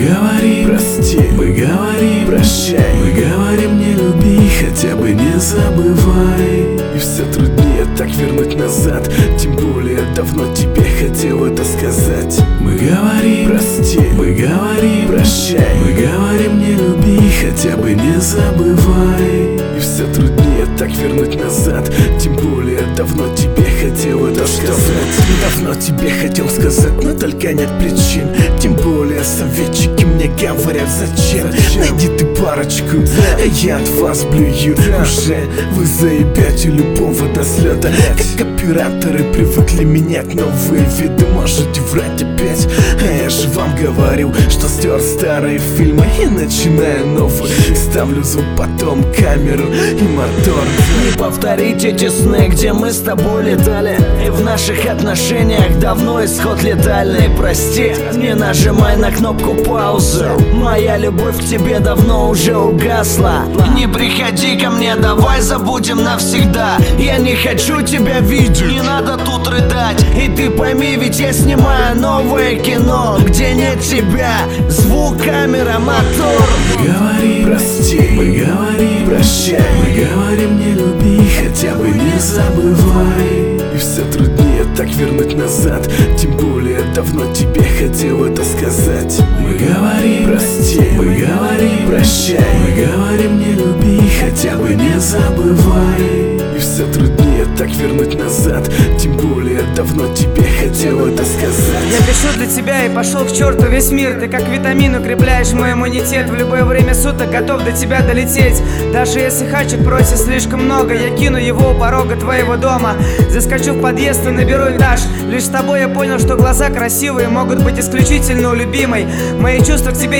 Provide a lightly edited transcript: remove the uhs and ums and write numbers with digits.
говорим прости, мы говорим прощай, мы говорим не люби, хотя бы не забывай. И все труднее так вернуть назад, тем более давно тебе хотел это сказать. Мы говорим прости, мы говорим прощай, мы говорим не люби, хотя бы не забывай. И все труднее так вернуть назад, тем более давно тебе хотел это сказать. Давно тебе хотел сказать, но только нет причин. Тем более советчики мне говорят зачем. Найди ты парочку, а я от вас блюю. Уже вы заебете любого до слета. Как операторы привыкли менять новые виды, можете врать опять. А я же вам говорил, что стер старые фильмы и начинаю новые. Ставлю звук, потом камеру и мотор. Не повторить эти сны, где мы с тобой летали. И в наших отношениях давно исход летальный. Прости, не нажимай на кнопку паузы. Моя любовь к тебе давно уже угасла. Не приходи ко мне, давай забудем навсегда. Я не хочу тебя видеть, не надо тут рыдать. И ты пойми, ведь я снимаю новое кино, где нет тебя, звук, камера, мотор. Мы говорим прости, мы говорим прощай, мы говорим не люби, хотя бы не забывай. И все труднее так вернуть назад, тем более давно тебе хотел это сказать. Мы говорим прости, мы говорим прощай, мы говорим не люби, хотя бы не забывай. И все труднее так вернуть назад, тем более давно тебе хотел это сказать. Я пишу для тебя и пошел к черту весь мир. Ты как витамин укрепляешь мой иммунитет. В любое время суток готов до тебя долететь. Даже если хачик просит слишком много, я кину его у порога твоего дома. Заскочу в подъезд и наберу этаж. Лишь с тобой я понял, что глаза красивые могут быть исключительно у любимой. Мои чувства к тебе